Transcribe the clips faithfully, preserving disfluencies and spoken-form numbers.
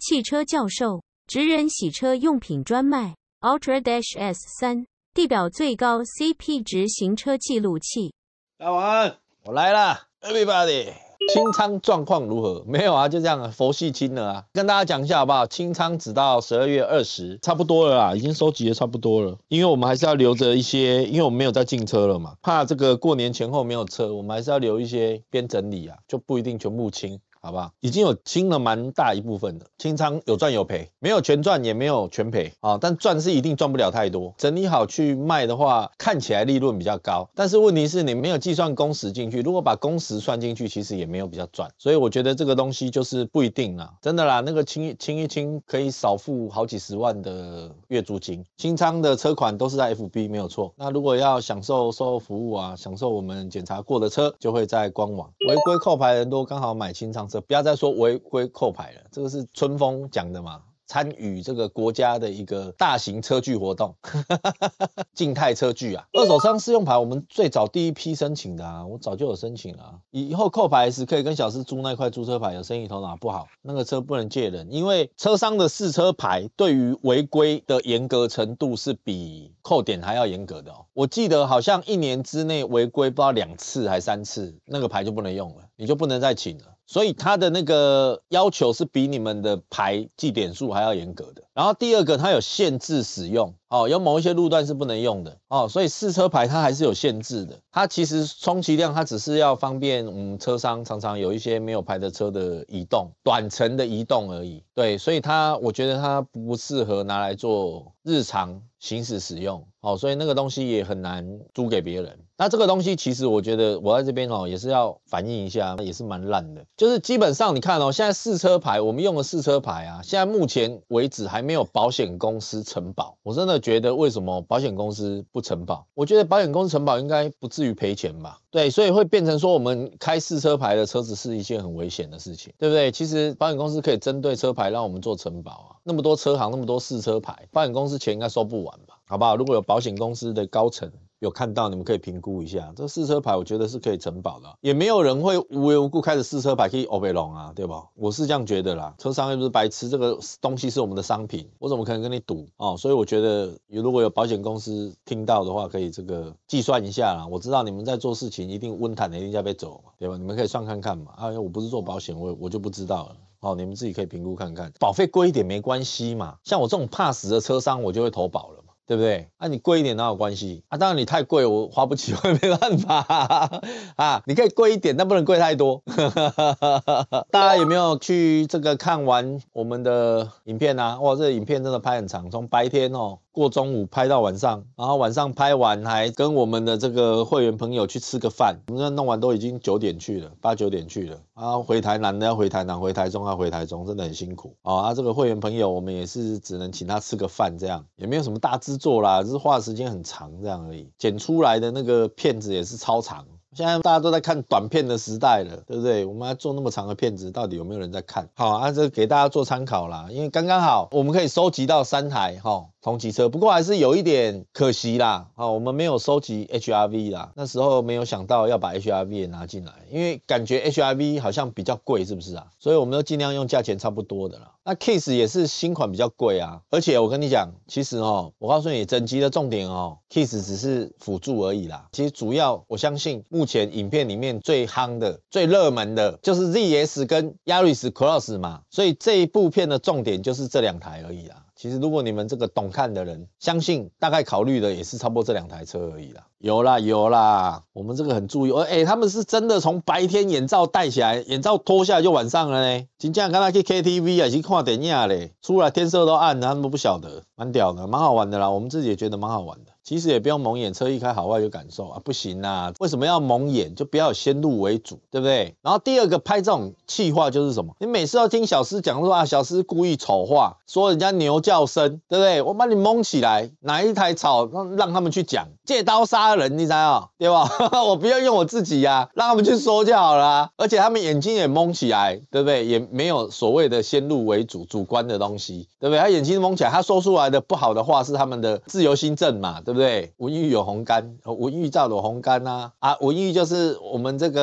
汽车教授，职人洗车用品专卖 Ultra S 三， 地表最高 C P 值行车记录器。 大家晚安，我来啦 ，everybody。清仓状况如何？没有啊，就这样啊，佛系清了啊。跟大家讲一下好不好？清仓直到十二月二十，差不多了啦，已经收集的差不多了。因为我们还是要留着一些，因为我们没有再进车了嘛，怕这个过年前后没有车，我们还是要留一些边整理啊，就不一定全部清。好吧，已经有清了蛮大一部分的，清仓有赚有赔，没有全赚也没有全赔啊，但赚是一定赚不了太多。整理好去卖的话，看起来利润比较高，但是问题是你没有计算工时进去，如果把工时算进去，其实也没有比较赚。所以我觉得这个东西就是不一定啦，真的啦，那个清清一清可以少付好几十万的月租金。清仓的车款都是在 F B 没有错。那如果要享受售后服务啊，享受我们检查过的车，就会在官网。违规扣牌人都刚好买清仓。不要再说违规扣牌了，这个是春风讲的嘛。参与这个国家的一个大型车距活动，静态车距啊，二手商试用牌我们最早第一批申请的啊，我早就有申请了、啊。以后扣牌时可以跟小师租那块租车牌，有生意头脑不好，那个车不能借人，因为车商的试车牌对于违规的严格程度是比扣点还要严格的哦。我记得好像一年之内违规不知道两次还三次，那个牌就不能用了，你就不能再请了。所以它的那个要求是比你们的牌记点数还要严格的。然后第二个，它有限制使用，哦，有某一些路段是不能用的，哦，所以试车牌它还是有限制的。它其实充其量它只是要方便我们车商常常有一些没有牌的车的移动，短程的移动而已。对，所以它我觉得它不适合拿来做日常行驶使用，哦，所以那个东西也很难租给别人。那这个东西其实我觉得我在这边哦也是要反映一下，也是蛮烂的。就是基本上你看哦，现在试车牌我们用的试车牌啊，现在目前为止还没有保险公司承保。我真的觉得为什么保险公司不承保？我觉得保险公司承保应该不至于赔钱吧？对，所以会变成说我们开试车牌的车子是一件很危险的事情，对不对？其实保险公司可以针对车牌让我们做承保啊，那么多车行那么多试车牌，保险公司钱应该收不完吧？好不好？如果有保险公司的高层有看到，你们可以评估一下，这个试车牌我觉得是可以承保的，也没有人会无缘无故开始试车牌可以欧北龙啊，对吧？我是这样觉得啦，车商又不是白痴，这个东西是我们的商品，我怎么可能跟你赌哦？所以我觉得如果有保险公司听到的话，可以这个计算一下啦。我知道你们在做事情一定温坦的一定要被走嘛，对吧？你们可以算看看嘛。啊，我不是做保险，我我就不知道了。好，你们自己可以评估看看，保费贵一点没关系嘛。像我这种怕死的车商，我就会投保了嘛，对不对？啊，你贵一点哪有关系啊？当然你太贵，我花不起，我也没办法啊。啊你可以贵一点，但不能贵太多。大家有没有去这个看完我们的影片啊？哇，这个影片真的拍很长，从白天哦。过中午拍到晚上，然后晚上拍完还跟我们的这个会员朋友去吃个饭，我们弄完都已经九点去了，八九点去了，然后回台南的要回台南，回台中要回台中，真的很辛苦哦。啊，这个会员朋友我们也是只能请他吃个饭，这样也没有什么大制作啦，只是花的时间很长这样而已，剪出来的那个片子也是超长。现在大家都在看短片的时代了，对不对？我们要做那么长的片子，到底有没有人在看？好啊，这给大家做参考啦，因为刚刚好我们可以收集到三台哈、哦、同级车，不过还是有一点可惜啦。哦，我们没有收集 H R V 啦，那时候没有想到要把 H R V 也拿进来，因为感觉 H R V 好像比较贵，是不是啊？所以我们都尽量用价钱差不多的啦。那 Kiss 也是新款比较贵啊，而且我跟你讲，其实哦，我告诉你，整集的重点哦 ，Kiss 只是辅助而已啦。其实主要我相信。目前影片里面最夯的、最热门的就是 Z S 跟 Yaris Cross 嘛，所以这一部片的重点就是这两台而已啦。其实如果你们这个懂看的人，相信大概考虑的也是差不多这两台车而已啦。有啦有啦，我们这个很注意，哎、欸，他们是真的从白天眼罩戴起来，眼罩脱下来就晚上了呢。真正刚才去 K T V 啊，去看电影嘞，出来天色都暗了，他们都不晓得，蛮屌的，蛮好玩的啦。我们自己也觉得蛮好玩的。其实也不用蒙眼，车一开好坏有感受啊，不行啊，为什么要蒙眼？就不要有先入为主，对不对？然后第二个拍这种气话就是什么？你每次要听小师讲说啊，小师故意丑化，说人家牛叫声，对不对？我把你蒙起来，哪一台吵让让他们去讲，借刀杀人，你知道对吧？我不要用我自己啊，让他们去说就好了、啊。而且他们眼睛也蒙起来，对不对？也没有所谓的先入为主、主观的东西，对不对？他眼睛蒙起来，他说出来的不好的话是他们的自由心证嘛，对不对？文玉有红肝，文玉照有红肝啊啊！文玉就是我们这个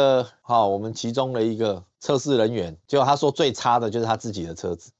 哈、哦，我们其中的一个测试人员，结果他说最差的就是他自己的车子，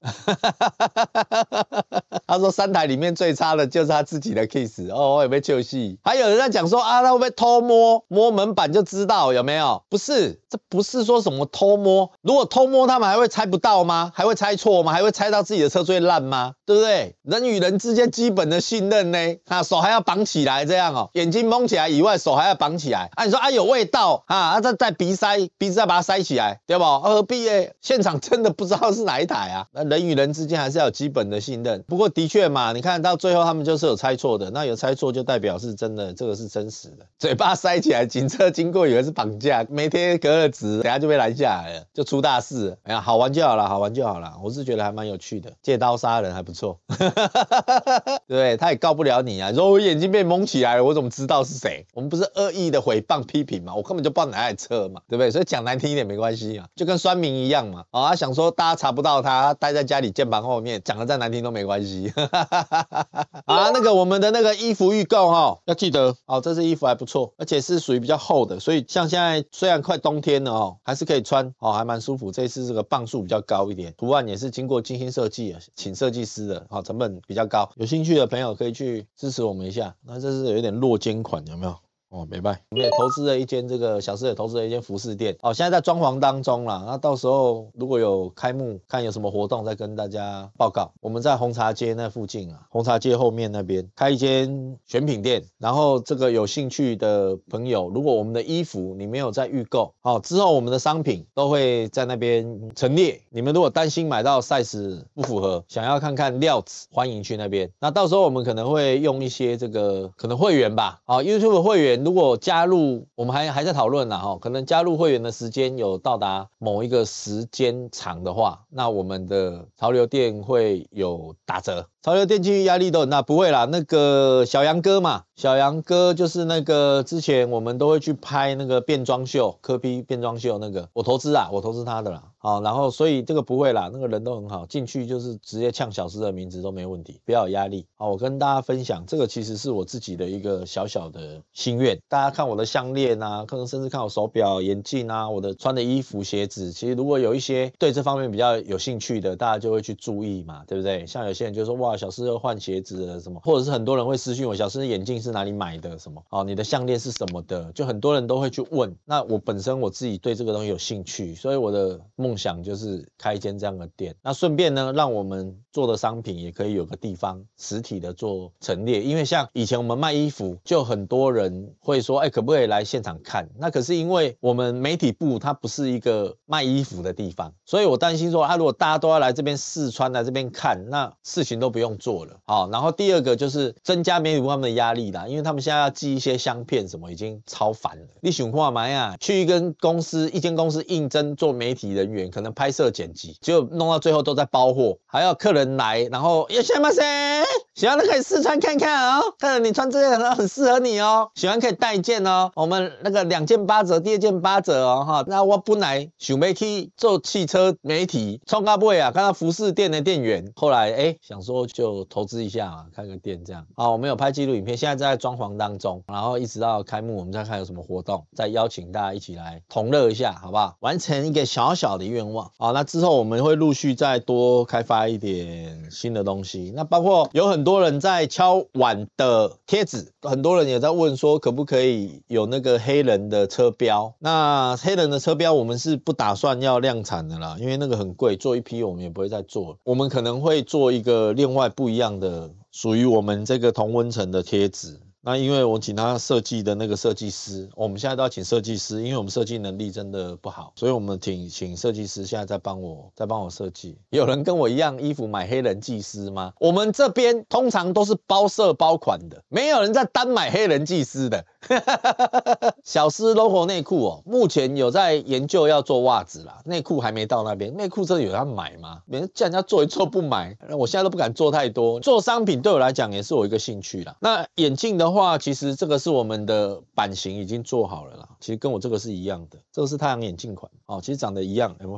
他说三台里面最差的就是他自己的 Kiss， 哦，我有没有救戏？还有人在讲说啊，他会不会偷摸摸门板就知道有没有？不是，这不是说什么偷摸，如果偷摸他们还会猜不到吗？还会猜错吗？还会猜到自己的车最烂吗？对不对？人与人之间基本的信任呢？啊，手还要绑起来这样哦，眼睛蒙起来以外，手还要绑起来。啊，你说啊有味道啊，啊再再鼻塞，鼻子再把它塞起来，对不？何必耶？现场真的不知道是哪一台啊。那人与人之间还是要有基本的信任。不过的确嘛，你看到最后他们就是有猜错的，那有猜错就代表是真的，这个是真实的。嘴巴塞起来，警车经过以为是绑架，没贴隔热纸，等下就被拦下来了，就出大事了。哎呀，好玩就好了，好玩就好了。我是觉得还蛮有趣的，借刀杀人还不错。对，他也告不了你啊。如果我眼睛被蒙起来了，我怎么知道是谁？我们不是恶意的诽谤批评嘛，我根本就不知道哪台车嘛，对不对？所以讲难听一点没关系啊，就跟酸民一样嘛。哦，他想说大家查不到他，待在家里键盘后面，讲的再难听都没关系。啊，那个我们的那个衣服预购哈、哦，要记得哦，这件衣服还不错，而且是属于比较厚的，所以像现在虽然快冬天了哦，还是可以穿哦，还蛮舒服。这次这个磅数比较高一点，图案也是经过精心设计，请设计师的，好、哦，成本比较高。有兴趣的朋友可以去支持我们一下。那这是有点落肩款，有没有？哦，没办，我们也投资了一间这个小师也投资了一间服饰店，哦，现在在装潢当中啦。那到时候如果有开幕，看有什么活动再跟大家报告。我们在红茶街那附近啊，红茶街后面那边开一间选品店，然后这个有兴趣的朋友，如果我们的衣服你没有在预购，好、哦，之后我们的商品都会在那边陈列。你们如果担心买到 size 不符合，想要看看料子，欢迎去那边。那到时候我们可能会用一些这个可能会员吧，好、哦、，YouTube 会员。如果加入，我们还还在讨论啦哈，可能加入会员的时间有到达某一个时间长的话，那我们的潮流店会有打折。潮流店经济压力都很大，不会啦，那个小杨哥嘛，小杨哥就是那个之前我们都会去拍那个变装秀，柯 P 变装秀那个，我投资啊，我投资他的啦。好，然后所以这个不会啦，那个人都很好，进去就是直接呛小师的名字都没问题，不要有压力。好，我跟大家分享，这个其实是我自己的一个小小的心愿。大家看我的项链啊，可能甚至看我手表、眼镜啊，我的穿的衣服、鞋子，其实如果有一些对这方面比较有兴趣的，大家就会去注意嘛，对不对？像有些人就说哇，小师又换鞋子了什么，或者是很多人会私讯我，小师的眼镜是哪里买的什么？哦，你的项链是什么的？就很多人都会去问。那我本身我自己对这个东西有兴趣，所以我的梦想就是开一间这样的店。那顺便呢，让我们做的商品也可以有个地方实体的做陈列，因为像以前我们卖衣服，就很多人会说，哎，可不可以来现场看？那可是因为我们媒体部它不是一个卖衣服的地方，所以我担心说，啊，如果大家都要来这边试穿，来这边看，那事情都不用做了。好，然后第二个就是增加媒体部他们的压力啦，因为他们现在要寄一些相片什么，已经超烦了。你想看嘛呀？去一间公司，一间公司应征做媒体人员，可能拍摄剪辑，结果弄到最后都在包货，还要客人来，然后いらっしゃいませ，喜欢的可以试穿看看哦，看了你穿这件很适合你哦，喜欢可以带一件哦，我们那个两件八折，第二件八折哦哈。那我本来想要去做汽车媒体，冲到尾啊，看到服饰店的店员，后来哎想说就投资一下嘛，开个店这样。好，我们有拍纪录影片，现在在装潢当中，然后一直到开幕，我们再看有什么活动，再邀请大家一起来同乐一下，好不好？完成一个小小的愿望。好，那之后我们会陆续再多开发一点新的东西，那包括有很多人在敲碗的贴纸，很多人也在问说可不可以有那个黑人的车标。那黑人的车标我们是不打算要量产的啦，因为那个很贵，做一批我们也不会再做了，我们可能会做一个另外不一样的属于我们这个同温层的贴纸。那因为我请他设计的那个设计师，我们现在都要请设计师，因为我们设计能力真的不好，所以我们请请设计师现在在帮我在帮我设计。有人跟我一样衣服买黑人技师吗？我们这边通常都是包色包款的，没有人在单买黑人技师的。小师 logo 内裤哦，目前有在研究要做袜子啦，内裤还没到那边。内裤真的有人买吗？别人叫人家做一做不买，我现在都不敢做太多。做商品对我来讲也是我一个兴趣啦。那眼镜的话，其实这个是我们的版型已经做好了啦，其实跟我这个是一样的，这个是太阳眼镜款哦，其实长得一样，有没有发现？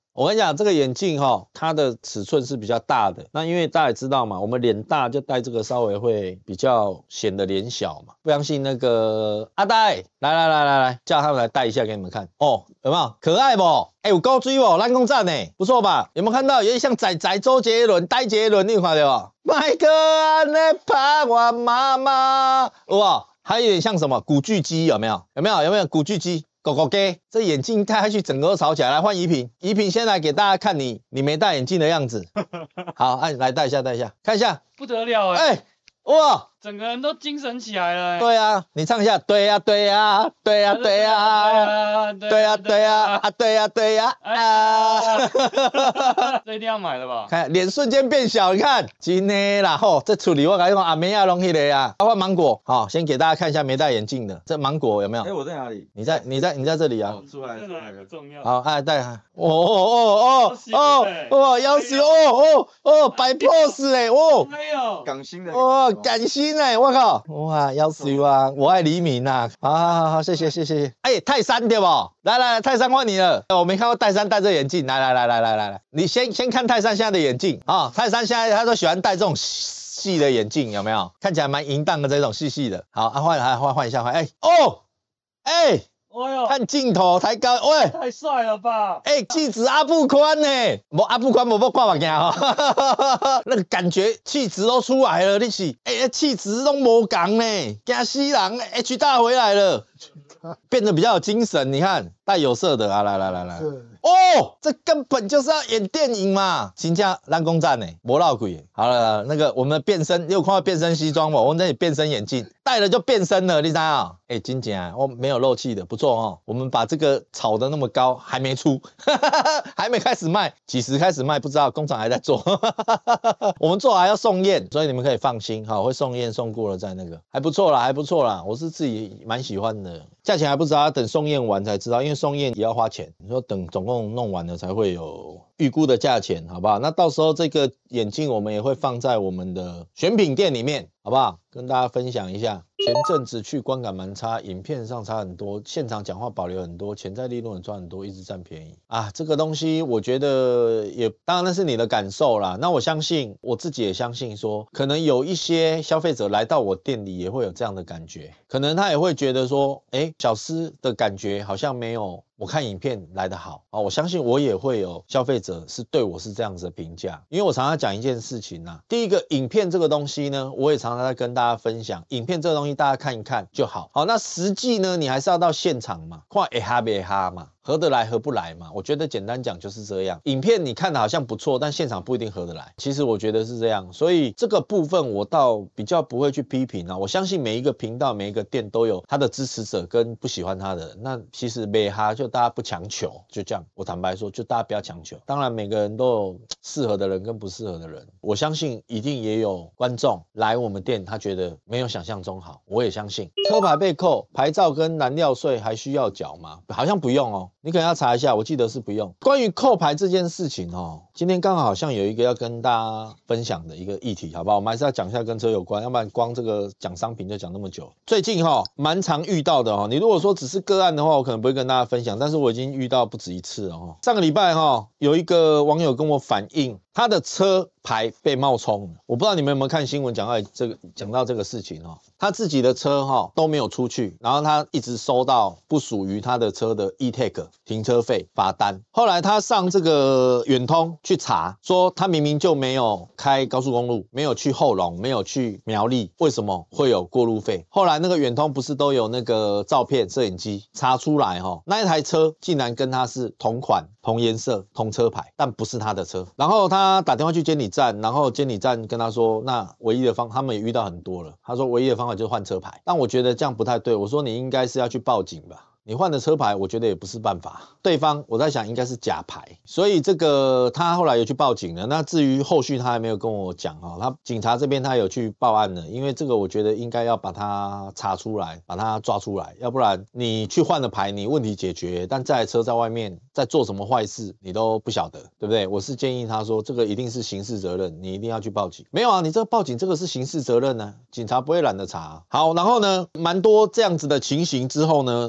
我跟你讲，这个眼镜哈，它的尺寸是比较大的。那因为大家也知道嘛，我们脸大就戴这个稍微会比较显得脸小嘛。不相信那个阿呆，来来来来来，叫他们来戴一下给你们看哦，有没有可爱不？哎、欸，有高追不？蓝公赞呢，不错吧？有没有看到有点像仔仔周杰伦、戴杰伦，你有看到不？麦克安内怕我妈妈，有没有？还有点像什么古巨基，有没有？有没有？有没有古巨基？狗狗给这眼镜戴下去，整个都吵起来。来换怡萍，怡萍先来给大家看你你没戴眼镜的样子。好，哎、啊，来戴一下，戴一下，看一下， 不得了哎、欸！ 哎、欸，哇， 整个人都精神起来了、欸。 对啊，你唱一下，对呀、啊，对呀、啊，对呀、啊，对呀、啊，对呀、啊，对呀、啊，啊，对呀、啊，对呀、啊，啊， 这一定要买了吧？ 看脸瞬间变小，你看，真的啦吼，这处理我跟你讲，阿妹啊拢迄个啊，包括芒果，好，先给大家看一下没戴眼镜的，这芒果有没有？ 哎、欸，我在哪里？ 你在，你在，你在这里啊？ 哦、出来，出来很重要。 好，哎，戴，哦哦哦哦哦，哇，要死哦哦哦，摆 pose 嘞，哦， 没有， 港星的， 哦，感心嘞，我靠，哇，要死啊，我爱黎明呐，好好好好，谢谢谢谢，哎，泰山对不？来来来，泰山换你了，我没看过泰山戴这眼镜，来来来来来来来，你先先看泰山现在的眼镜啊、哦，泰山现在他都喜欢戴这种细的眼镜，有没有？看起来蛮淫荡的这种细细的，好，啊换来换换一下换，哎哦，哎。 哎呦， 看镜头抬高，喂， 太帅了吧！ 哎、欸，气质阿布宽呢？无阿布宽，无不看目镜哦，那个感觉气质都出来了，你是，哎、欸，气质都无同呢，惊死人 ，H 大回来了，变得比较有精神，你看带有色的啊，来来来来。哦，这根本就是要演电影嘛！新加蓝公站呢，魔老鬼。好了，那个我们变身，你有看到变身西装吗？我们这里变身眼镜戴了就变身了，你知道？哎、欸，金姐啊，我没有漏气的，不错哦。我们把这个炒得那么高，还没出，还没开始卖，几时开始卖不知道，工厂还在做。我们做还要送验，所以你们可以放心，好，会送验送过了再那个，还不错啦，还不错啦，我是自己蛮喜欢的。价钱还不知道，等送验完才知道，因为送验也要花钱。你说等总共弄完了才会有预估的价钱，好不好？那到时候这个眼镜我们也会放在我们的选品店里面，好不好？跟大家分享一下。前阵子去观感蛮差，影片上差很多，现场讲话保留很多，潜在利润也赚很多，一直占便宜啊！这个东西我觉得也，当然那是你的感受啦。那我相信我自己也相信说，可能有一些消费者来到我店里也会有这样的感觉，可能他也会觉得说，哎，小施的感觉好像没有我看影片来得好啊！我相信我也会有消费者是对我是这样子的评价，因为我常常讲一件事情啊，第一个影片这个东西呢，我也常常在跟大家分享，影片这个东西大家看一看就好。好，那实际呢，你还是要到现场嘛，看会哈别哈嘛。合得来合不来嘛？我觉得简单讲就是这样。影片你看的好像不错，但现场不一定合得来。其实我觉得是这样，所以这个部分我倒比较不会去批评啊。我相信每一个频道、每一个店都有他的支持者跟不喜欢他的人。那其实没哈就大家不强求，就这样。我坦白说，就大家不要强求。当然每个人都有适合的人跟不适合的人。我相信一定也有观众来我们店，他觉得没有想象中好。我也相信。车牌被扣，牌照跟燃料税还需要缴吗？好像不用哦。你可能要查一下，我记得是不用。关于扣牌这件事情哦，今天刚好好像有一个要跟大家分享的一个议题，好不好？我们还是要讲一下跟车有关，要不然光这个讲商品就讲那么久。最近哈、哦、蛮常遇到的哈、哦，你如果说只是个案的话，我可能不会跟大家分享，但是我已经遇到不止一次了哈、哦。上个礼拜哈、哦、有一个网友跟我反映，他的车牌被冒充，我不知道你们有没有看新闻讲到这个讲到这个事情哦，他自己的车哈、哦、都没有出去，然后他一直收到不属于他的车的 e-tag 停车费罚单。后来他上这个远通去查，说他明明就没有开高速公路，没有去后龙，没有去苗栗，为什么会有过路费？后来那个远通不是都有那个照片摄影机查出来哈、哦，那一台车竟然跟他是同款、同颜色、同车牌，但不是他的车。然后他打电话去监理站，然后监理站跟他说，那唯一的方，他们也遇到很多了，他说唯一的方法就是换车牌。但我觉得这样不太对，我说你应该是要去报警吧。你换的车牌，我觉得也不是办法。对方我在想应该是假牌，所以这个他后来有去报警了。那至于后续他还没有跟我讲哈，他警察这边他有去报案了，因为这个我觉得应该要把他查出来，把他抓出来，要不然你去换了牌，你问题解决，但这台车在外面在做什么坏事，你都不晓得，对不对？我是建议他说，这个一定是刑事责任，你一定要去报警。没有啊，你这个报警这个是刑事责任呢、啊，警察不会懒得查、啊。好，然后呢，蛮多这样子的情形之后呢，就有一则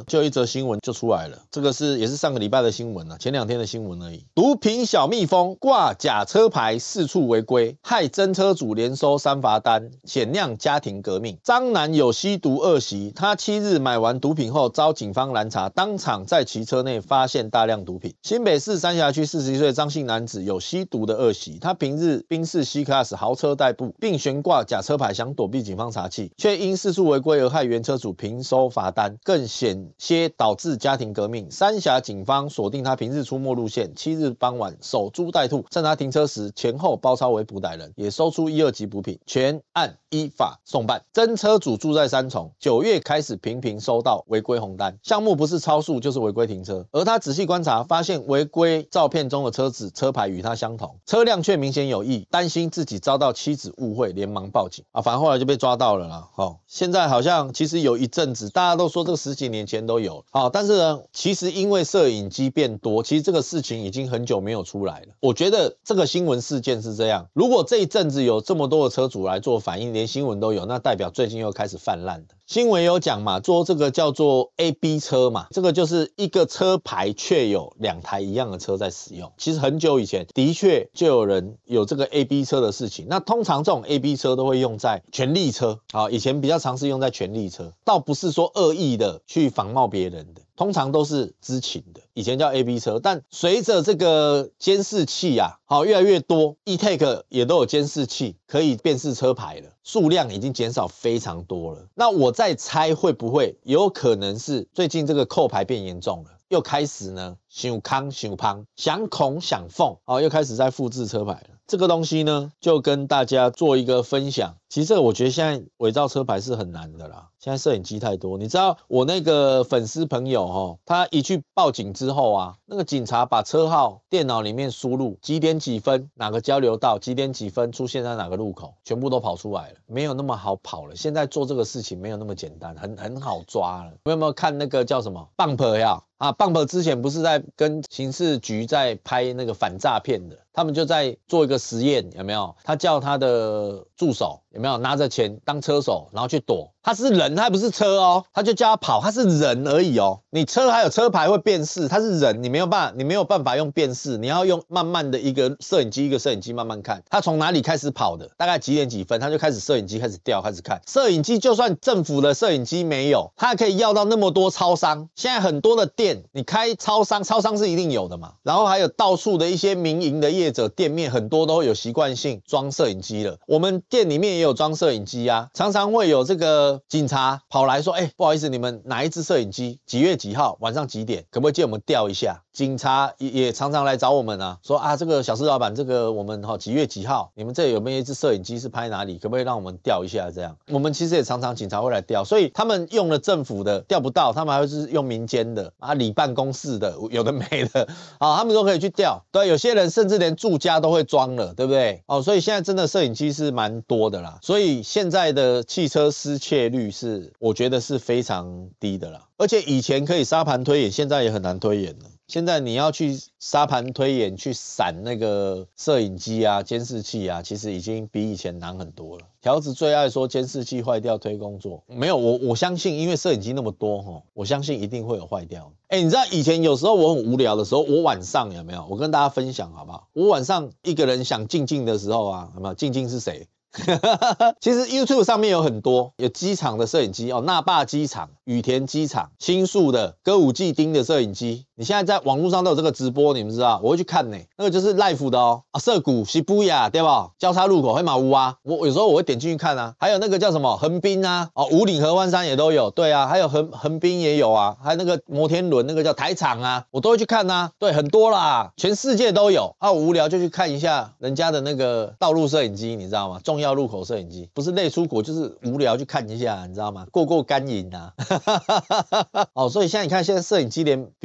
新闻就出来了，这个是也是上个礼拜的新闻了，前两天的新闻而已。毒品小蜜蜂挂假车牌四处违规，害真车主连收三罚单，显酿家庭革命。张男有吸毒恶习，他七日买完毒品后遭警方拦查，当场在其车内发现大量毒品。新北市三峡区四十一岁张姓男子有吸毒的恶习，他平日宾士 C Class 豪车代步，并悬挂假车牌想躲避警方查缉，却因四处违规而害原车主平收罚单，更险些导致家庭革命。三峡警方锁定他平日出没路线，七日傍晚守株待兔，趁他停车时前后包抄围捕歹人，也搜出一二级补品，全案依法送办。真车主住在三重，九月开始频频收到违规红单，项目不是超速就是违规停车，而他仔细观察发现违规照片中的车子车牌与他相同，车辆却明显有异，担心自己遭到妻子误会，连忙报警啊，反正后来就被抓到了啦。哦，现在好像其实有一阵子大家都说这个十几年前都有，好、哦，但是呢，其实因为摄影机变多，其实这个事情已经很久没有出来了。我觉得这个新闻事件是这样，如果这一阵子有这么多的车主来做反应，连新闻都有，那代表最近又开始泛滥的。新闻有讲嘛，做这个叫做 A B 车嘛，这个就是一个车牌却有两台一样的车在使用。其实很久以前的确就有人有这个 A B 车的事情，那通常这种 A B 车都会用在权力车，好，以前比较常是用在权力车，倒不是说恶意的去仿冒别人的，通常都是知情的，以前叫 A B 车，但随着这个监视器啊，好越来越多 ，E-Tag 也都有监视器可以辨识车牌了，数量已经减少非常多了。那我在猜会不会有可能是最近这个扣牌变严重了，又开始呢想康想胖想孔想凤，哦，又开始在复制车牌了。这个东西呢，就跟大家做一个分享。其实这个我觉得现在伪造车牌是很难的啦，现在摄影机太多。你知道我那个粉丝朋友齁，他一去报警之后啊，那个警察把车号电脑里面输入几点几分哪个交流道，几点几分出现在哪个路口，全部都跑出来了，没有那么好跑了。现在做这个事情没有那么简单，很很好抓了。有没有看那个叫什么 Bump 呀？啊 ，Bump 之前不是在跟刑事局在拍那个反诈骗的，他们就在做一个实验，有没有？他叫他的助手有没有拿着钱当车手，然后去躲。他是人，他不是车哦，他就叫他跑，他是人而已哦。你车还有车牌会辨识，他是人，你没有办法，你没有办法用辨识，你要用慢慢的一个摄影机一个摄影机慢慢看，他从哪里开始跑的，大概几点几分，他就开始摄影机开始调，开始看。摄影机就算政府的摄影机没有，他可以要到那么多超商，现在很多的店，你开超商，超商是一定有的嘛，然后还有到处的一些民营的业者店面，很多都有习惯性装摄影机了。我们店里面也有装摄影机啊，常常会有这个警察跑来说，哎、欸，不好意思，你们哪一支摄影机几月几号晚上几点，可不可以借我们调一下？警察 也, 也常常来找我们啊，说啊，这个小施老板，这个我们、哦、几月几号，你们这有没有一支摄影机是拍哪里，可不可以让我们调一下？这样，我们其实也常常警察会来调，所以他们用了政府的调不到，他们还会是用民间的啊，里办公室的，有的没的啊，他们都可以去调。对，有些人甚至连住家都会装了，对不对？哦，所以现在真的摄影机是蛮多的啦，所以现在的汽车失窃率是，我觉得是非常低的啦。而且以前可以沙盘推演，现在也很难推演了。现在你要去沙盘推演，去闪那个摄影机啊、监视器啊，其实已经比以前难很多了。条子最爱说监视器坏掉推工作，没有，我我相信，因为摄影机那么多齁，我相信一定会有坏掉。哎、欸，你知道以前有时候我很无聊的时候，我晚上有没有？我跟大家分享好不好？我晚上一个人想静静的时候啊，有没有？静静是谁？其实 YouTube 上面有很多有机场的摄影机哦，那霸机场、羽田机场、新宿的歌舞伎町的摄影机，你现在在网络上都有这个直播，你们知道？我会去看呢、欸，那个就是 live 的哦，啊，涩谷、西布亚对吧？交叉路口黑马屋啊，我有时候我会点进去看啊，还有那个叫什么横滨啊，哦，五岭合欢山也都有，对啊，还有横横滨也有啊，还有那个摩天轮那个叫台场啊，我都会去看啊，对，很多啦，全世界都有啊，我无聊就去看一下人家的那个道路摄影机，你知道吗？重要路口摄影机，不是类出国就是无聊去看一下，你知道吗？过过干瘾啊。哦，所以现在你看，现在摄影机连，比如说我要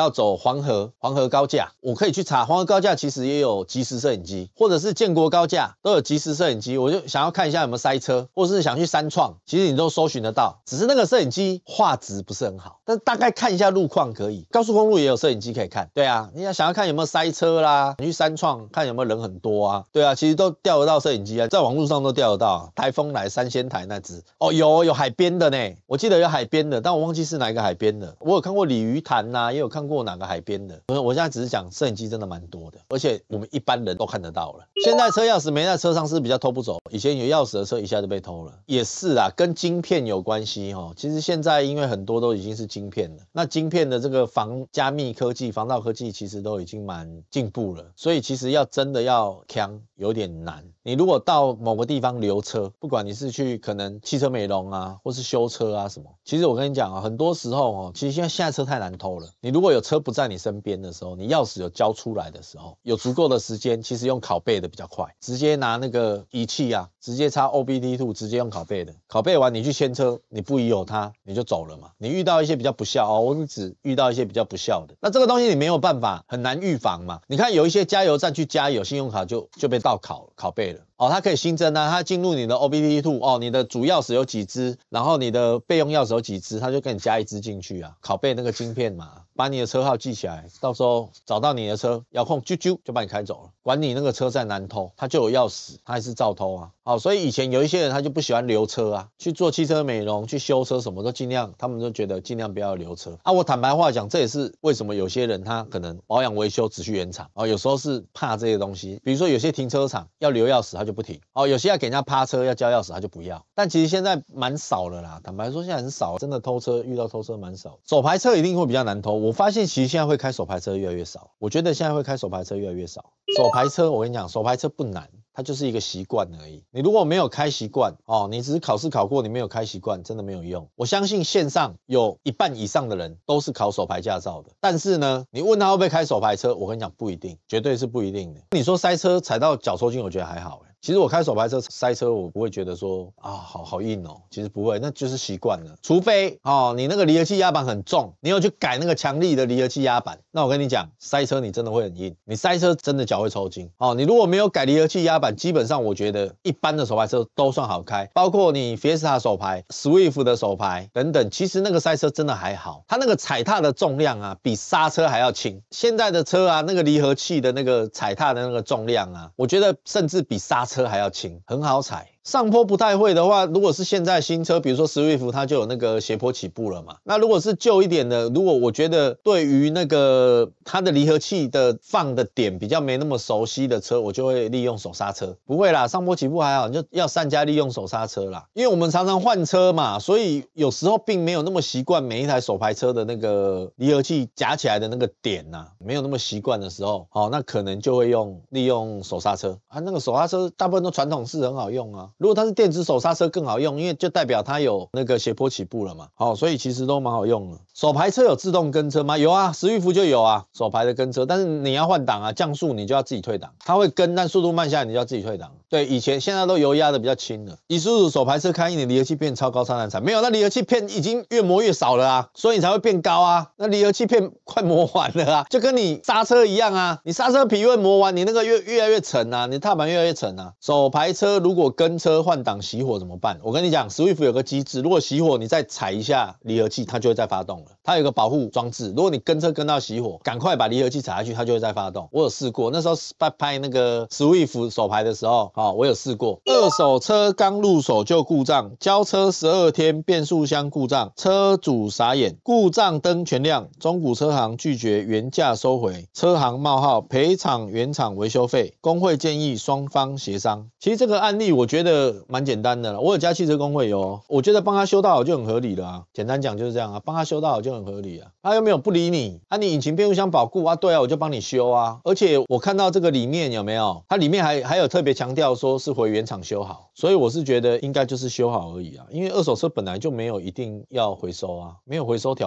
要走黄河黄河高架，我可以去查黄河高架其实也有即时摄影机，或者是建国高架都有即时摄影机，我就想要看一下有没有塞车，或者是想去三创，其实你都搜寻得到，只是那个摄影机画质不是很好，但大概看一下路况可以。高速公路也有摄影机可以看，对啊，你要想要看有没有塞车啦，你去三创看有没有人很多啊，对啊，其实都调得到摄影机啊，在网络上都调得到、啊。台风来三仙台那只，哦，有有海边的呢，我记得有海边的，但我忘记是哪一个海边的。我有看过鲤鱼潭呐、啊，也有看过哪个海边的。我现在只是讲摄影机真的蛮多的，而且我们一般人都看得到了。现在车钥匙没在车上是比较偷不走，以前有钥匙的车一下就被偷了，也是啊，跟晶片有关系哦。其实现在因为很多都已经是晶片了，那晶片的这个防加密科技、防盗科技其实都已经蛮进步了，所以其实要真的要强有点难。你如果到某个地方留车，不管你是去可能汽车美容啊，或是修车啊什么，其实我跟你讲啊，很多时候哦，其实现在现在车太难偷了。你如果有车不在你身边的时候，你钥匙有交出来的时候，有足够的时间，其实用拷贝的比较快，直接拿那个仪器啊，直接插 O B D 二，直接用拷贝的，拷贝完你去牵车，你不疑有他，你就走了嘛。你遇到一些比较不孝哦，我只遇到一些比较不孝的，那这个东西你没有办法，很难预防嘛。你看有一些加油站去加油，信用卡就就被盗拷拷贝了。哦，它可以新增啊，它进入你的 O B D 二 哦，你的主钥匙有几支，然后你的备用钥匙有几支，它就给你加一支进去啊，拷贝那个晶片嘛，把你的车号记起来，到时候找到你的车，遥控啾啾就把你开走了，管你那个车再难偷，它就有钥匙，它还是照偷啊。好、哦，所以以前有一些人他就不喜欢留车啊，去做汽车美容、去修车什么都尽量，他们都觉得尽量不要留车啊。我坦白话讲，这也是为什么有些人他可能保养维修只去原厂啊、哦，有时候是怕这些东西，比如说有些停车场要留钥匙他就不停哦，有些要给人家趴车要交钥匙他就不要，但其实现在蛮少了啦，坦白说现在很少，真的偷车遇到偷车蛮少，手排车一定会比较难偷。我发现其实现在会开手排车越来越少，我觉得现在会开手排车越来越少。手排车我跟你讲，手排车不难。它就是一个习惯而已。你如果没有开习惯哦，你只是考试考过，你没有开习惯，真的没有用。我相信线上有一半以上的人都是考手排驾照的，但是呢，你问他会不会开手排车，我跟你讲不一定，绝对是不一定的。你说塞车踩到脚抽筋，我觉得还好。其实我开手排车塞车，我不会觉得说啊好好硬哦，其实不会，那就是习惯了。除非哦你那个离合器压板很重，你有去改那个强力的离合器压板，那我跟你讲，塞车你真的会很硬，你塞车真的脚会抽筋。哦，你如果没有改离合器压板，基本上我觉得一般的手排车都算好开，包括你 Fiesta 手排、Swift 的手排等等，其实那个塞车真的还好，它那个踩踏的重量啊，比刹车还要轻。现在的车啊，那个离合器的那个踩踏的那个重量啊，我觉得甚至比刹车车还要轻，很好踩。上坡不太会的话，如果是现在新车，比如说 Swift 它就有那个斜坡起步了嘛。那如果是旧一点的，如果我觉得对于那个它的离合器的放的点比较没那么熟悉的车，我就会利用手刹车。不会啦，上坡起步还好，你就要善加利用手刹车啦。因为我们常常换车嘛，所以有时候并没有那么习惯每一台手排车的那个离合器夹起来的那个点呐、啊，没有那么习惯的时候，好、哦，那可能就会用利用手刹车啊。那个手刹车大部分都传统式很好用啊。如果它是电子手刹车更好用，因为就代表它有那个斜坡起步了嘛，好、哦，所以其实都蛮好用的。手排车有自动跟车吗？有啊，史玉福就有啊，手排的跟车，但是你要换挡啊，降速你就要自己退档，它会跟，但速度慢下来你就要自己退档。对，以前现在都油压的比较轻了。以速手排车开一年离合器变超高超难踩，没有，那离合器片已经越磨越少了啊，所以你才会变高啊。那离合器片快磨完了啊，就跟你刹车一样啊，你刹车皮越磨完，你那个越越来越沉啊，你踏板越来越沉啊。手排车如果跟车换挡熄火怎么办？我跟你讲 ，Swift 有个机制，如果熄火你再踩一下离合器，它就会再发动了。它有一个保护装置，如果你跟车跟到熄火，赶快把离合器踩下去，它就会再发动。我有试过，那时候拍那个 Swift 手排的时候，哦，我有试过。二手车刚入手就故障，交车十二天变速箱故障，车主傻眼，故障灯全亮，中古车行拒绝原价收回，车行冒号赔偿原厂维修费，工会建议双方协商。其实这个案例我觉得蛮简单的啦，我有加汽车工会有，我觉得帮他修到好就很合理了啊。简单讲就是这样啊，帮他修到好就很合理啊。他又没有不理你，啊你引擎变速箱保固啊，对啊，我就帮你修啊。而且我看到这个里面有没有，它里面还还有特别强调说是回原厂修好，所以我是觉得应该就是修好而已啊。因为二手车本来就没有一定要回收啊，没有回收条款啊。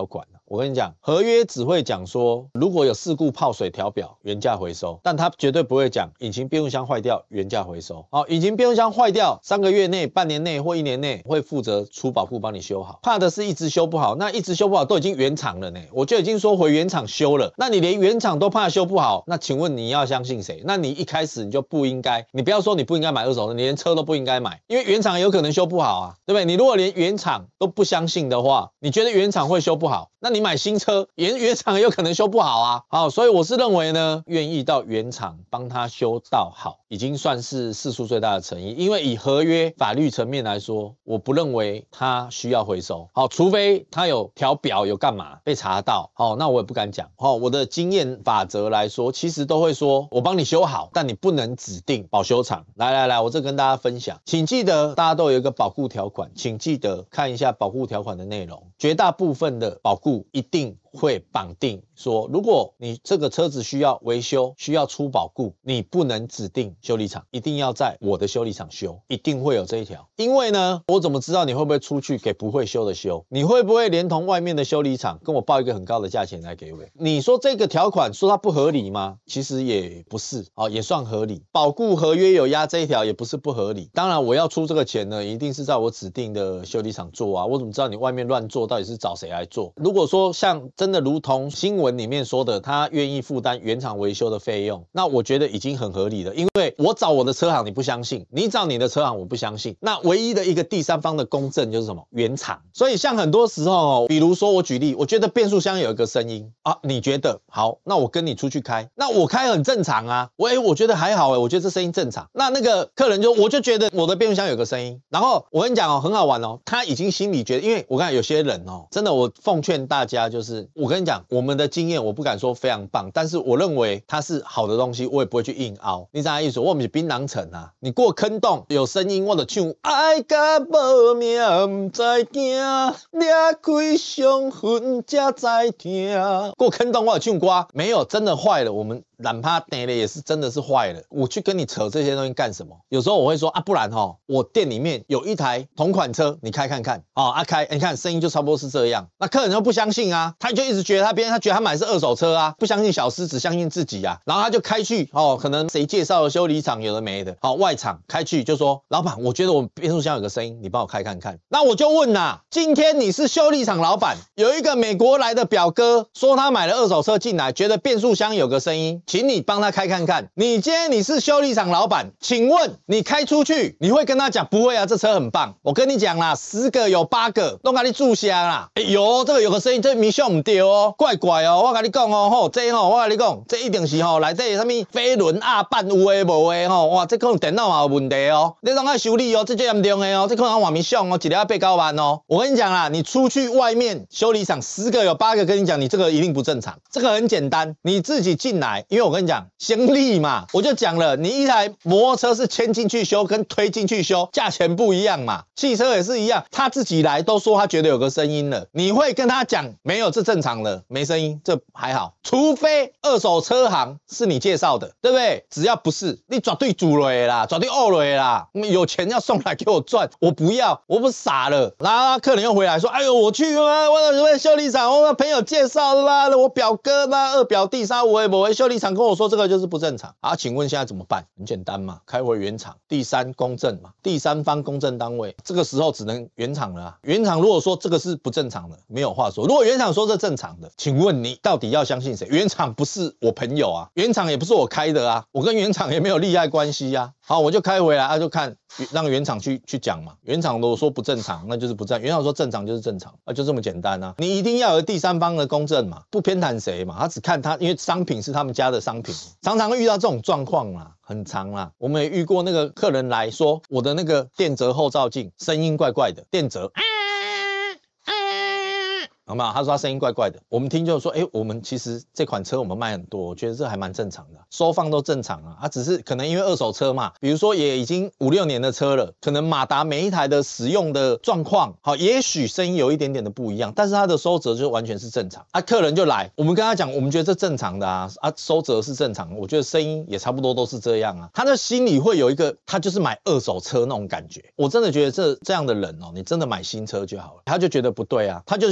我跟你讲，合约只会讲说，如果有事故泡水调表，原价回收，但他绝对不会讲引擎变速箱坏掉，原价回收。好、哦，引擎变速箱坏掉，三个月内、半年内或一年内会负责出保固帮你修好。怕的是一直修不好，那一直修不好都已经原厂了呢，我就已经说回原厂修了，那你连原厂都怕修不好，那请问你要相信谁？那你一开始你就不应该，你不要说你不应该买二手的，你连车都不应该买，因为原厂有可能修不好啊，对不对？你如果连原厂都不相信的话，你觉得原厂会修不好，那你买新车原原厂也有可能修不好啊。好，所以我是认为呢，愿意到原厂帮他修到好，已经算是世俗最大的诚意。因为以合约法律层面来说，我不认为他需要回收。好，除非他有调表有干嘛被查到，好，那我也不敢讲。好，我的经验法则来说，其实都会说我帮你修好，但你不能指定保修厂。来来来，我这跟大家分享，请记得大家都有一个保固条款，请记得看一下保固条款的内容，绝大部分的保固一定会绑定说，如果你这个车子需要维修，需要出保固，你不能指定修理厂，一定要在我的修理厂修，一定会有这一条。因为呢，我怎么知道你会不会出去给不会修的修？你会不会连同外面的修理厂跟我报一个很高的价钱来给我？你说这个条款说它不合理吗？其实也不是，哦，也算合理。保固合约有压这一条，也不是不合理。当然，我要出这个钱呢，一定是在我指定的修理厂做啊。我怎么知道你外面乱做，到底是找谁来做？如果说像真的如同新闻里面说的，他愿意负担原厂维修的费用，那我觉得已经很合理了。因为我找我的车行你不相信，你找你的车行我不相信，那唯一的一个第三方的公证就是什么？原厂。所以像很多时候，比如说我举例，我觉得变速箱有一个声音啊，你觉得好，那我跟你出去开，那我开很正常啊，我哎我觉得还好哎，我觉得这声音正常。那那个客人就我就觉得我的变速箱有个声音，然后我跟你讲哦，很好玩哦，他已经心里觉得，因为我看有些人哦，真的我奉劝大家就是，我跟你讲，我们的经验我不敢说非常棒，但是我认为它是好的东西，我也不会去硬凹。你知道意思？我们是槟榔城啊，你过坑洞有声音，我就唱爱甲无命不知惊，掠开伤痕才知听。过坑洞我就唱歌，没有真的坏了，我们懒趴呆的也是真的是坏了，我去跟你扯这些东西干什么？有时候我会说啊，不然哦，我店里面有一台同款车，你开看看哦，啊开，你看声音就差不多是这样。那客人就不相信啊，他就一直觉得他别人他觉得他买的是二手车啊，不相信小师只相信自己啊，然后他就开去哦，可能谁介绍的修理厂有的没的，好、哦、外厂开去就说老板，我觉得我变速箱有个声音，你帮我开看看。那我就问啦、啊，今天你是修理厂老板，有一个美国来的表哥说他买了二手车进来，觉得变速箱有个声音，请你帮他开看看。你今天你是修理厂老板，请问你开出去，你会跟他讲不会啊，这车很棒。我跟你讲啦，十个有八个都给你注销啦。哎呦，这个有个声音，这迷信不对哦，怪怪哦。我跟你讲哦，吼，这吼，我跟你讲，这一定是吼来这什么飞轮啊半有的无的吼，哇，这可能电脑嘛有问题哦，你拢要修理哦，这最严重的哦，这可能换迷信哦，一个要八九万哦。我跟你讲啦，你出去外面修理厂，十个有八个跟你讲，你这个一定不正常。这个很简单，你自己进来，因为我跟你讲，行李嘛，我就讲了，你一台摩托车是牵进去修跟推进去修，价钱不一样嘛。汽车也是一样，他自己来都说他觉得有个声音了，你会跟他讲没有，这正常的，没声音，这还好。除非二手车行是你介绍的，对不对？只要不是，你绝对租了啦，绝对恶了啦，有钱要送来给我赚，我不要，我不傻了。然后客人又回来说，哎呦，我去啊，我我修理厂，我朋友介绍的啦，我表哥啦，二表弟三五位某位修理厂跟我说这个就是不正常啊，请问现在怎么办？很简单嘛，开回原厂，第三公证嘛，第三方公证单位，这个时候只能原厂了啊。原厂如果说这个是不正常的，没有话说。如果原厂说这正常的，请问你到底要相信谁？原厂不是我朋友啊，原厂也不是我开的啊，我跟原厂也没有利害关系啊。好，我就开回来，啊就看让原厂去去讲嘛。原厂如果说不正常，那就是不正常；原厂说正常就是正常，啊就这么简单啊。你一定要有第三方的公证嘛，不偏袒谁嘛，他只看他，因为商品是他们家的商品，常常会遇到这种状况啦。很长啦，我们也遇过那个客人来说，我的那个电折后照镜声音怪怪的，电折。好不好？他说他声音怪怪的，我们听就说，哎，我们其实这款车我们卖很多，我觉得这还蛮正常的，收放都正常啊。啊，只是可能因为二手车嘛，比如说也已经五六年的车了，可能马达每一台的使用的状况，好，也许声音有一点点的不一样，但是它的收折就完全是正常。啊，客人就来，我们跟他讲，我们觉得这正常的啊，啊，收折是正常的，我觉得声音也差不多都是这样啊。他的心里会有一个，他就是买二手车那种感觉。我真的觉得这这样的人哦，你真的买新车就好了。他就觉得不对啊，他就去那个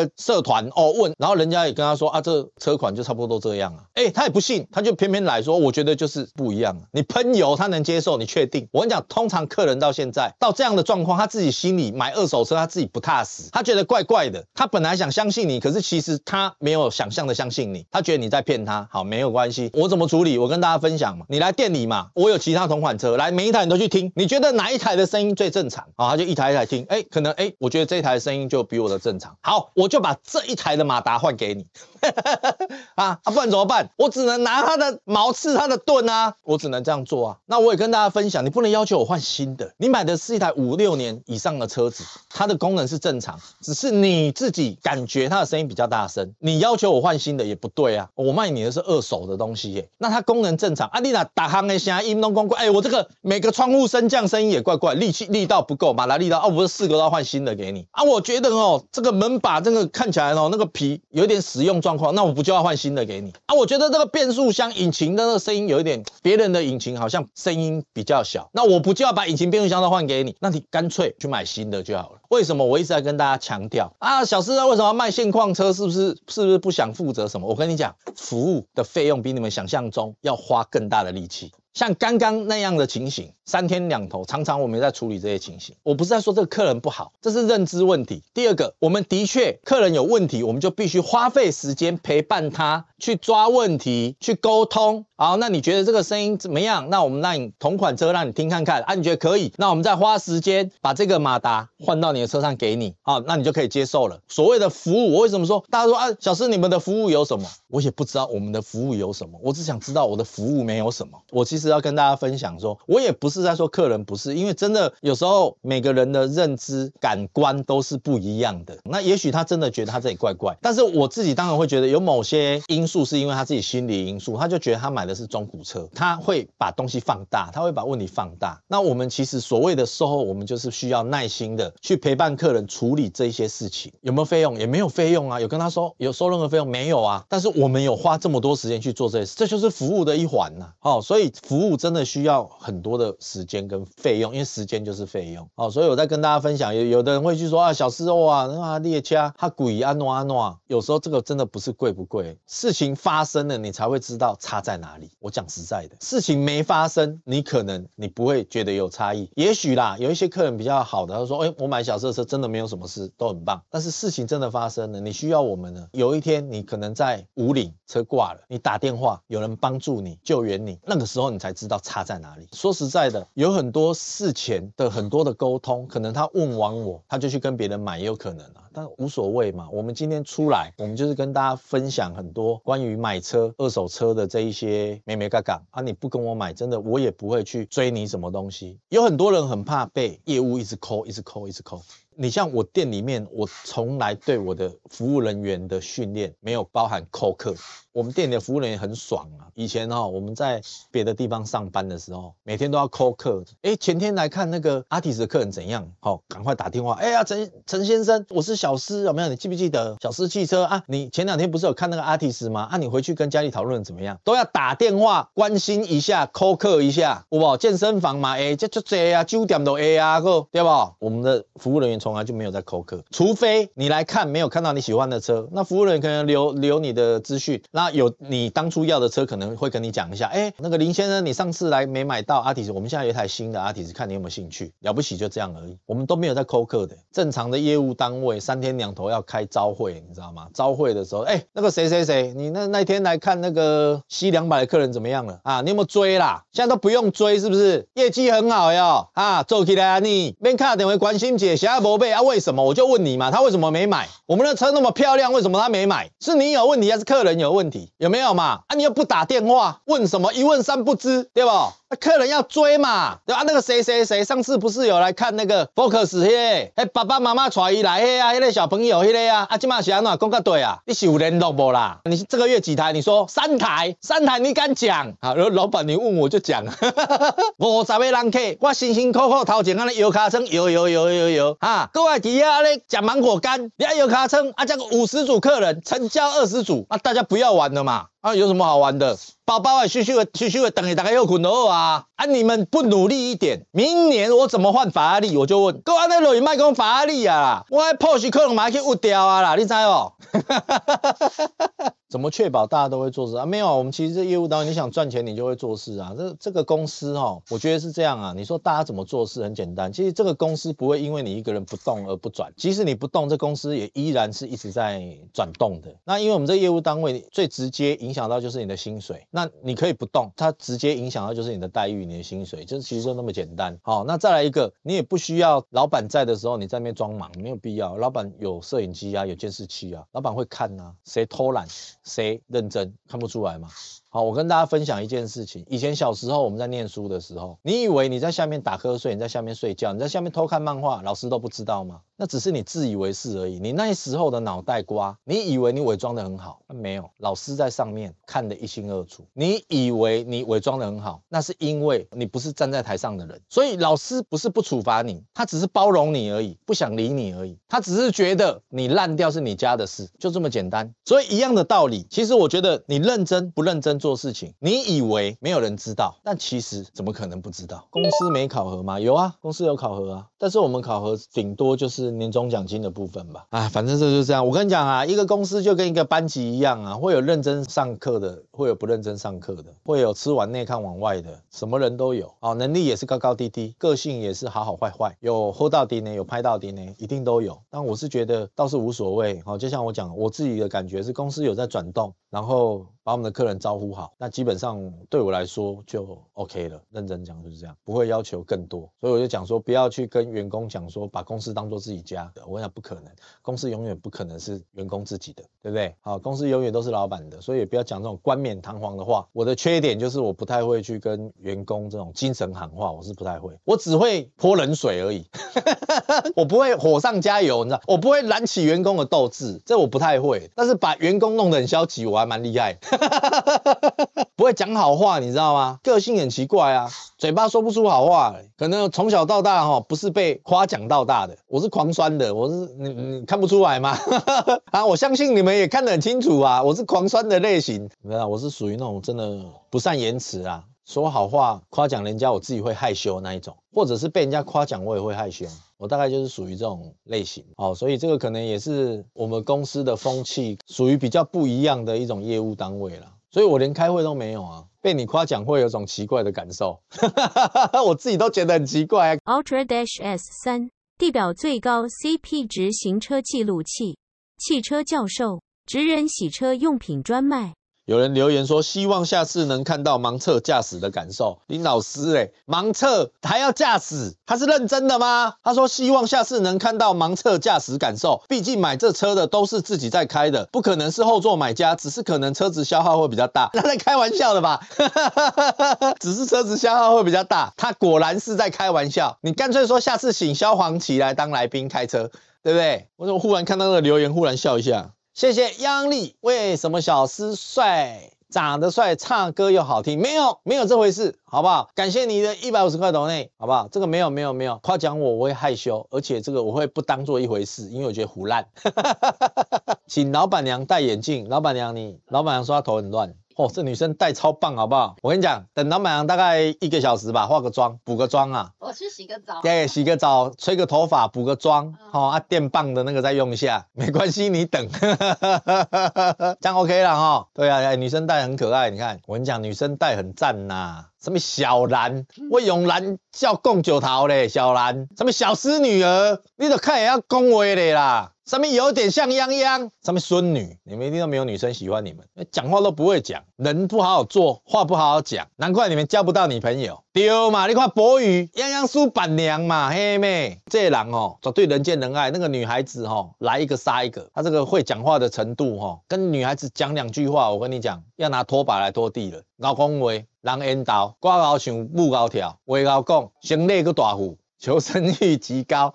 个社团哦问，然后人家也跟他说啊，这车款就差不多都这样啊，哎，他也不信，他就偏偏来说，我觉得就是不一样。你喷油他能接受，你确定？我跟你讲，通常客人到现在到这样的状况，他自己心里买二手车，他自己不踏实，他觉得怪怪的。他本来想相信你，可是其实他没有想象的相信你，他觉得你在骗他。好，没有关系，我怎么处理？我跟大家分享嘛。你来店里嘛，我有其他同款车，来每一台你都去听，你觉得哪一台的声音最正常？好，他就一台一台听，哎，可能哎，我觉得这一台的声音就比我的正常。好，我就把这一台的马达换给你。啊啊，不然怎么办？我只能拿他的毛刺他的盾啊，我只能这样做啊。那我也跟大家分享，你不能要求我换新的，你买的是一台五六年以上的车子，它的功能是正常，只是你自己感觉它的声音比较大声，你要求我换新的也不对啊。我卖你的是二手的东西耶，那它功能正常啊，你那打行的声音弄怪怪，哎，我这个每个窗户升降声音也怪怪，力气力道不够，马达力道啊，我不是四个都要换新的给你啊。我觉得哦，这个门把这个看起来哦，那个皮有点使用状况，那我不就要换新的给你啊？我觉得这个变速箱引擎的那个声音有一点，别人的引擎好像声音比较小，那我不就要把引擎变速箱都换给你？那你干脆去买新的就好了。为什么我一直在跟大家强调啊？小司为什么要卖现况车？是不是是不是不想负责什么？我跟你讲，服务的费用比你们想象中要花更大的力气。像刚刚那样的情形，三天两头，常常我们在处理这些情形。我不是在说这个客人不好，这是认知问题。第二个，我们的确客人有问题，我们就必须花费时间陪伴他，去抓问题，去沟通。好，那你觉得这个声音怎么样？那我们让你同款车让你听看看啊，你觉得可以？那我们再花时间把这个马达换到你的车上给你，好，那你就可以接受了。所谓的服务，我为什么说大家说啊，小司你们的服务有什么？我也不知道我们的服务有什么，我只想知道我的服务没有什么。我其实要跟大家分享说，我也不是在说客人不是，因为真的有时候每个人的认知感官都是不一样的。那也许他真的觉得他这里怪怪，但是我自己当然会觉得有某些因素是因为他自己心理因素，他就觉得他买的是中古车，他会把东西放大，他会把问题放大。那我们其实所谓的售后，我们就是需要耐心的去陪伴客人处理这些事情。有没有费用？也没有费用啊。有跟他说有收任何费用没有啊？但是我们有花这么多时间去做这些事，这就是服务的一环呐、啊。哦，所以服务真的需要很多的时间跟费用，因为时间就是费用。哦，所以我在跟大家分享，有有的人会去说啊，小司哇，啊列车它贵安怎安怎，有时候这个真的不是贵不贵，事情发生了你才会知道差在哪里。我讲实在的，事情没发生，你可能你不会觉得有差异。也许啦，有一些客人比较好的，他说，哎、欸，我买小司的车真的没有什么事，都很棒。但是事情真的发生了，你需要我们呢。有一天你可能在武岭车挂了，你打电话，有人帮助你救援你，那个时候你才知道差在哪里。说实在的，有很多事前的很多的沟通，可能他问完我，他就去跟别人买，也有可能啊。但无所谓嘛，我们今天出来，我们就是跟大家分享很多关于买车、二手车的这一些眉眉角角啊。你不跟我买，真的我也不会去追你什么东西。有很多人很怕被业务一直call、一直call、一直call。你像我店里面，我从来对我的服务人员的训练没有包含扣客。我们店里的服务人员很爽啊！以前哈、哦、我们在别的地方上班的时候，每天都要扣客。哎，前天来看那个阿提斯的客人怎样？好、哦，赶快打电话。哎呀，陈陈先生，我是小司，有没有？你记不记得小司汽车啊？你前两天不是有看那个阿提斯吗？啊，你回去跟家里讨论怎么样？都要打电话关心一下，扣客一下，有无？健身房嘛，哎，这就这啊，酒店都 A 啊，个对不？我们的服务人员从来就没有在扣客，除非你来看没有看到你喜欢的车，那服务人员可能留留你的资讯，那有你当初要的车可能会跟你讲一下，哎，那个林先生，你上次来没买到阿提斯，我们现在有一台新的阿提斯，看你有没有兴趣，了不起就这样而已，我们都没有在扣客的。正常的业务单位三天两头要开朝会，你知道吗？朝会的时候，哎，那个谁谁谁，你那那天来看那个 C 两百的客人怎么样了啊？你有没有追啦？现在都不用追，是不是？业绩很好哟，啊，走起来啊你，免卡电话关心姐，现在没买啊？为什么？我就问你嘛，他为什么没买？我们的车那么漂亮，为什么他没买？是你有问题还是客人有问题？有没有嘛？啊，你又不打电话，问什么？一问三不知，对不？啊，客人要追嘛，对吧？啊，那个谁谁谁上次不是有来看那个 Focus 那个？哎，爸爸妈妈带伊来那啊，那个小朋友那个啊，啊，今嘛是安怎讲个对啊？你是有联络无啦？你这个月几台？你说三台，三台你敢讲？啊，老板你问我就讲，五十个人客，我辛辛苦苦头前安尼摇卡车摇摇摇摇摇，啊，各位底下咧吃芒果干，你还摇卡车啊，这个五十组客人成交二十组，啊，大家不要玩了嘛。啊，有什么好玩的？包包啊，咻咻的，咻咻的，等你大家又困了啊！ 啊，你们不努力一点，明年我怎么换法拉利？我就问，各位那落卖讲法拉利啊啦，我还 Porsche 可能马上去误掉啊啦，你知哦？怎么确保大家都会做事啊？没有啊，我们其实这业务单位，你想赚钱，你就会做事啊。这这个公司哦，我觉得是这样啊。你说大家怎么做事很简单，其实这个公司不会因为你一个人不动而不转，即使你不动，这公司也依然是一直在转动的。那因为我们这业务单位最直接影响到就是你的薪水，那你可以不动，它直接影响到就是你的待遇、你的薪水，就是其实就那么简单。好，那再来一个，你也不需要老板在的时候你在那边装忙，没有必要。老板有摄影机啊，有监视器啊，老板会看啊，谁偷懒谁认真，看不出来吗？好，我跟大家分享一件事情。以前小时候我们在念书的时候，你以为你在下面打瞌睡，你在下面睡觉，你在下面偷看漫画，老师都不知道吗？那只是你自以为是而已。你那时候的脑袋瓜，你以为你伪装得很好，那没有，老师在上面看得一清二楚。你以为你伪装得很好，那是因为你不是站在台上的人，所以老师不是不处罚你，他只是包容你而已，不想理你而已。他只是觉得你烂掉是你家的事，就这么简单。所以一样的道理，其实我觉得你认真不认真做事情，你以为没有人知道，但其实怎么可能不知道？公司没考核吗？有啊，公司有考核啊，但是我们考核顶多就是年终奖金的部分吧。啊，反正这就是这样。我跟你讲啊，一个公司就跟一个班级一样啊，会有认真上课的，会有不认真上课的，会有吃碗内看碗外的，什么人都有。哦，能力也是高高低低，个性也是好好坏坏，有喝到底呢，有拍到底呢，一定都有。但我是觉得倒是无所谓。好，就像我讲，我自己的感觉是公司有在转动，然后把我们的客人招呼好，那基本上对我来说就 OK 了。认真讲就是这样，不会要求更多。所以我就讲说，不要去跟员工讲说把公司当做自己家的。我想不可能，公司永远不可能是员工自己的，对不对？好，公司永远都是老板的，所以也不要讲这种冠冕堂皇的话。我的缺点就是我不太会去跟员工这种精神喊话，我是不太会，我只会泼冷水而已。我不会火上加油，你知道，我不会燃起员工的斗志，这我不太会。但是把员工弄得很消极，我还蛮厉害。不会讲好话，你知道吗？个性很奇怪啊，嘴巴说不出好话，可能从小到大哈，不是被夸奖到大的，我是狂酸的，我是你你看不出来吗？啊，我相信你们也看得很清楚啊，我是狂酸的类型，你知道，我是属于那种真的不善言辞啊，说好话夸奖人家，我自己会害羞那一种，或者是被人家夸奖我也会害羞。我大概就是属于这种类型，哦，所以这个可能也是我们公司的风气，属于比较不一样的一种业务单位啦。所以我连开会都没有啊，被你夸奖会有种奇怪的感受，我自己都觉得很奇怪啊。 Ultra S 三 地表最高 C P 值行车记录器，汽车教授，职人洗车用品专卖。 有人留言说，希望下次能看到盲测驾驶的感受。林老师，哎，盲测还要驾驶，他是认真的吗？他说希望下次能看到盲测驾驶感受，毕竟买这车的都是自己在开的，不可能是后座买家，只是可能车子消耗会比较大。他在开玩笑的吧？只是车子消耗会比较大，他果然是在开玩笑。你干脆说下次请萧煌奇来当来宾开车，对不对？我怎么忽然看到那个留言，忽然笑一下。谢谢央丽，为什么小师帅，长得帅，唱歌又好听？没有，没有这回事，好不好？感谢你的一百五十块斗内，好不好？这个没有，没有，没有，夸奖我，我会害羞，而且这个我会不当做一回事，因为我觉得胡烂。请老板娘戴眼镜，老板娘你，老板娘说她头很乱。哦，这女生戴超棒，好不好？我跟你讲，等老板娘大概一个小时吧，化个妆，补个妆啊。 我去洗个澡。 对，洗个澡，吹个头发，补个妆，嗯、哦啊，电棒的那个再用一下，没关系，你等，这样 OK 了哈、哦。对啊，哎，女生戴很可爱，你看，我跟你讲，女生戴很赞呐、啊。什么小兰，我用兰叫贡九头嘞，小兰，什么小师女儿，你都看也要恭维嘞啦。什么有点像泱泱，什么孙女，你们一定都没有女生喜欢你们，讲话都不会讲，人不好好做，话不好好讲，难怪你们交不到女朋友。对嘛，你看博宇，泱泱输板娘嘛，嘿妹，这人哦，绝对人见人爱。那个女孩子哦，来一个杀一个，她这个会讲话的程度哦，跟女孩子讲两句话，我跟你讲，要拿拖把来拖地了。高讲话，人缘投，歌高唱，舞高跳，话高讲，声泪个大户。求生欲极高，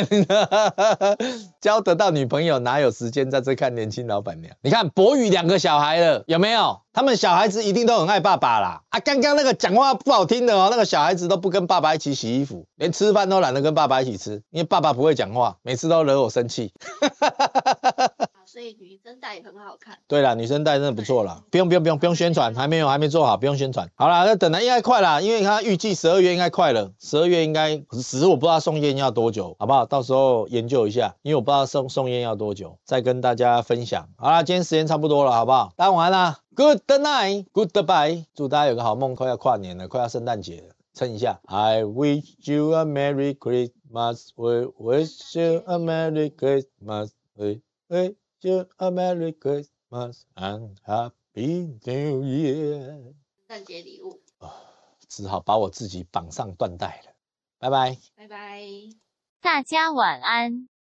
交得到女朋友哪有时间在这看年轻老板娘？你看博宇两个小孩了，有没有？他们小孩子一定都很爱爸爸啦。啊，刚刚那个讲话不好听的哦，那个小孩子都不跟爸爸一起洗衣服，连吃饭都懒得跟爸爸一起吃，因为爸爸不会讲话，每次都惹我生气。 所以女生戴也很好看。 对啦，女生戴真的不错啦，不用不用不用不用宣传，还没有还没做好，不用宣传。好啦，那等了应该快啦，因为它预计十二月应该快了，十二月应该只是我不知道送验要多久，好不好？到时候研究一下，因为我不知道送送验要多久，再跟大家分享。好啦，今天时间差不多了，好不好？大家晚安啦 ，Good night, goodbye， 祝大家有个好梦，快要跨年了，快要圣诞节了。撑一下 ，I wish you a Merry Christmas, we wish you a Merry Christmas, we wish you a Merry Christmas and Happy New Year。 圣诞节礼物， 只好把我自己绑上缎带了。拜拜， 拜拜， 大家晚安。